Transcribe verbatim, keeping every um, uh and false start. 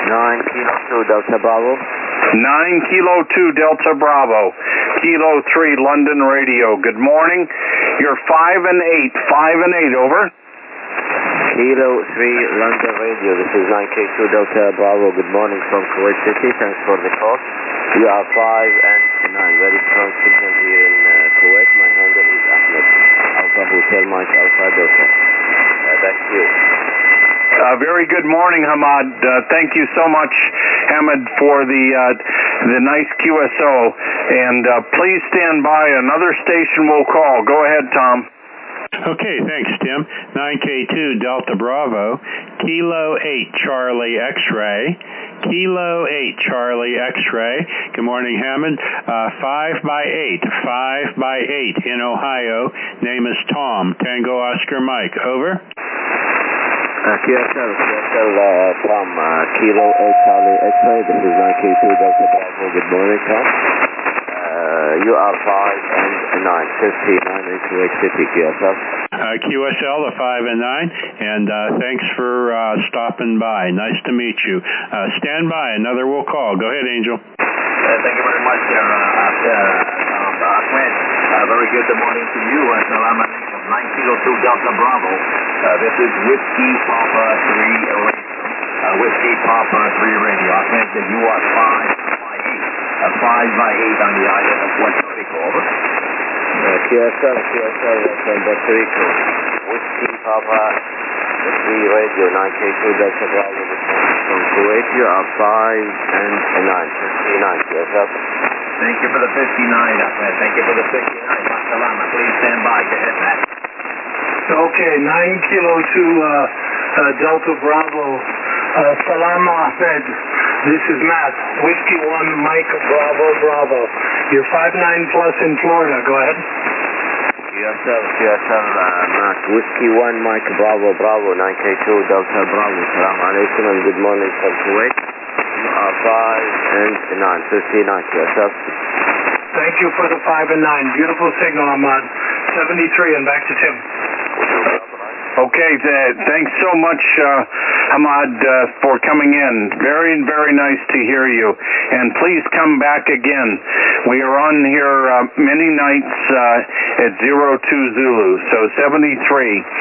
nine Kilo two Delta Bravo. nine Kilo two Delta Bravo. Kilo three London Radio. Good morning. You're five and eight. five and eight, over. Kilo three London Radio. This is nine K two Delta Bravo. Good morning from Kuwait City. Thanks for the call. You are five and nine. Very strong signal here in uh, Kuwait. My handle is Ahmed. Alpha Hotel Mike Alpha Delta. Uh, back to you. Uh, very good morning, Hamad. Uh, thank you so much, Hamid, for the uh, the nice Q S O. And uh, please stand by. Another station will call. Go ahead, Tom. Okay, thanks, Tim. nine K two Delta Bravo, Kilo eight Charlie X-Ray, Kilo eight Charlie X-Ray. Good morning, Hammond. Uh, five by eight, five by eight in Ohio. Name is Tom. Tango Oscar Mike. Over. Uh, Q S L, Q S L uh, Tom, uh, Kilo eight Charlie X-Ray. This is nine K two Delta Bravo. Good morning, Tom. Uh, you are five and nine, fifty-nine in Kuwait City, Q S L. Uh, Q S L, the five and nine, and uh, thanks for uh, stopping by. Nice to meet you. Uh, stand by. Another will call. Go ahead, Angel. Uh, thank you very much, sir. Uh, uh, Tom uh, Ahmed. Uh, very good morning to you. Uh, Salam alaikum. nine Kilo two Delta Bravo. Uh, this is Whiskey Papa three Radio. Uh, Whiskey Papa three Radio. Ahmed, that you are five by eight. Uh, five by eight on the island of Puerto Rico. Over. Uh, Q S L, Q S L from Puerto Rico. Whiskey Papa three Radio, nine K two Delta Bravo. From Kuwait, you are five and nine, fifty-nine, Q S L. Thank you for the fifty-nine, Ahmed. Thank you for the fifty-nine. Salama, please stand by. Go ahead, Matt. Okay, nine Kilo two uh, uh, Delta Bravo. Uh, Salam Ahmed. This is Matt. Whiskey one Mike Bravo Bravo. You're five nine plus in Florida. Go ahead. Q S L, Q S L uh, Matt. Whiskey one Mike Bravo Bravo. nine K two Delta Bravo. Salam alaikum and good morning from Kuwait. You are five and nine, fifty-nine, Q S L. Thank you for the five and nine. Beautiful signal, Ahmad. seventy-three and back to Tim. Okay, th- thanks so much, uh, Hamad, uh, for coming in. Very, very nice to hear you. And please come back again. We are on here uh, many nights uh, at zero two Zulu, so seventy-three.